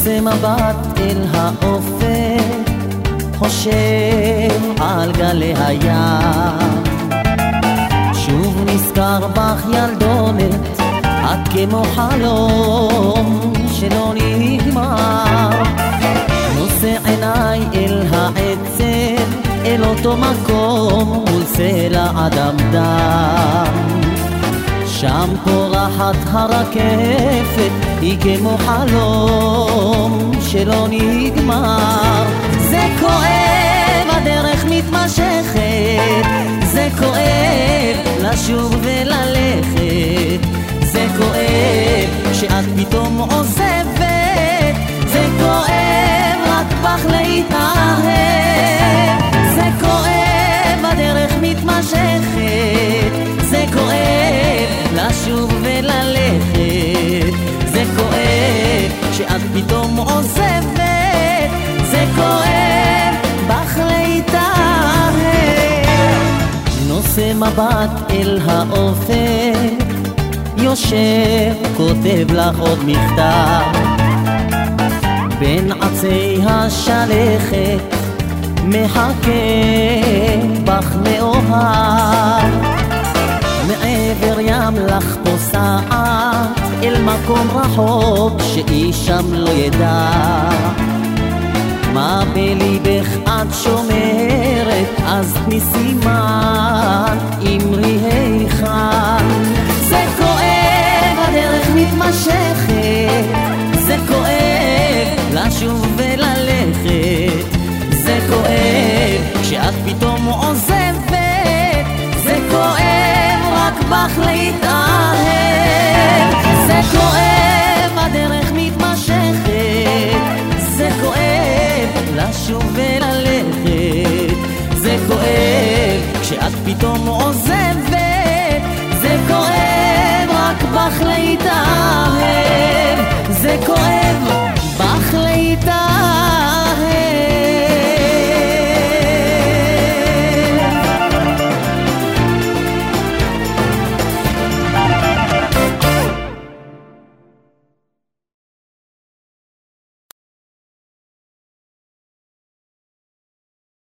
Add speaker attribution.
Speaker 1: נושא מבט אל האופק, חושב על גלי הים, שוב נזכר בך ילדונת, את כמו חלום שלא נגמר. נושא עיניי אל העצב, אל אותו מקום מול סלע אדם, שם פורחת הרכבת, היא כמו חלום שלא נגמר. זה כואב, הדרך מתמשכת, זה כואב לשוב וללכת, זה כואב שאת פתאום עוזבת, זה כואב רק בך להתאהב. זה כואב, הדרך מתמשכת, זה כואב לשוב וללכת, זה כואב שאת פתאום עוזבת, זה כואב בך להתאהב. נושא מבט אל האופק, יושב כותב לך עוד מכתב, בין עצי השלכת מחכה בך מאוהב. מעבר ים לך פוסעת אל מקום רחוק שאיש שם לא ידע, מה בליבך את שומרת, אז תני סימן אמרי היכן. זה כואב, הדרך מתמשכת, זה כואב לשוב וללכת, זה כואב כשאת פתאום עוזבת, זה כואב רק בך להתאהב. זה כואב, הדרך מתמשכת, זה כואב לשוב וללכת, זה כואב כשאת פתאום עוזבת, זה כואב רק בך להתאהב, זה כואב בך להתאהב.